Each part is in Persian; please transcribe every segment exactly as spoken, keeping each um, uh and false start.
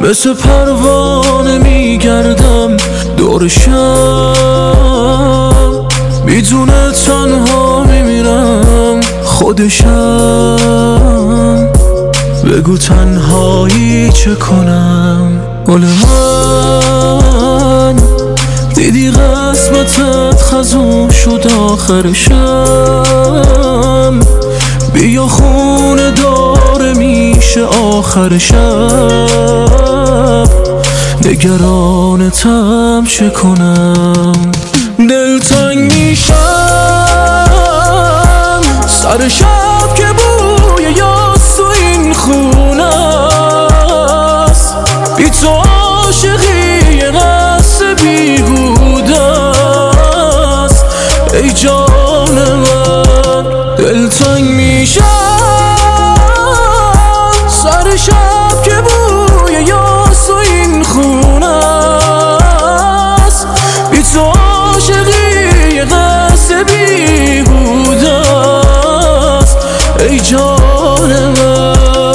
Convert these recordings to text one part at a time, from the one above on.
مثل پروانه میگردم دورشم، میدونه تنها میمیرم خودشم. بگو تنهایی چه کنم؟ گل من دیدی قسمتت خزون شد آخرشم، بیا خونه داره میشه آخر شب، نگرانتم چه کنم؟ دلتنگ میشم سر شب که بوی یاس تو این خونه است، بی تو عاشقی یه قصد بیهوده است. ای جان من دلتنگ میشم سر شب که بوی یاس تو این خونه است، بی تو عاشقی یه قصد بیهوده است. ای جان من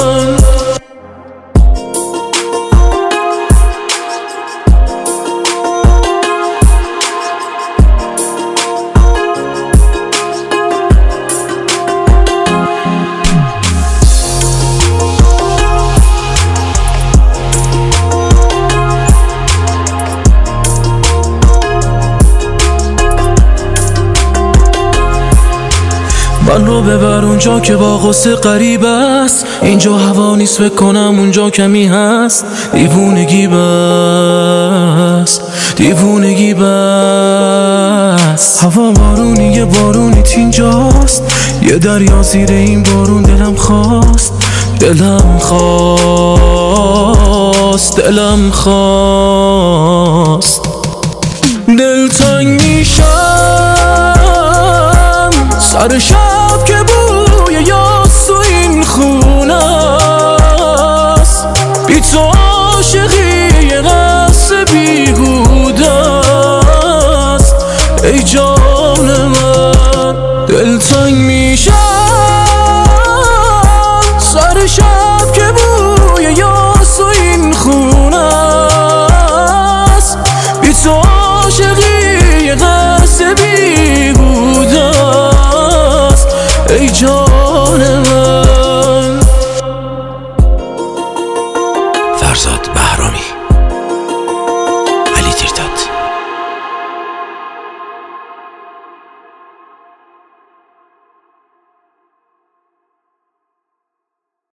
من رو ببر اونجا که با غصه غریب است، اینجا هوا نیست فکر کنم اونجا کمی هست. دیوونگی بس دیوونگی بس، هوا بارونی یه بارونی تینجاست، یه دریا زیر این بارون دلم خواست دلم خواست دلم خواست. دلتنگ میشم سر شب که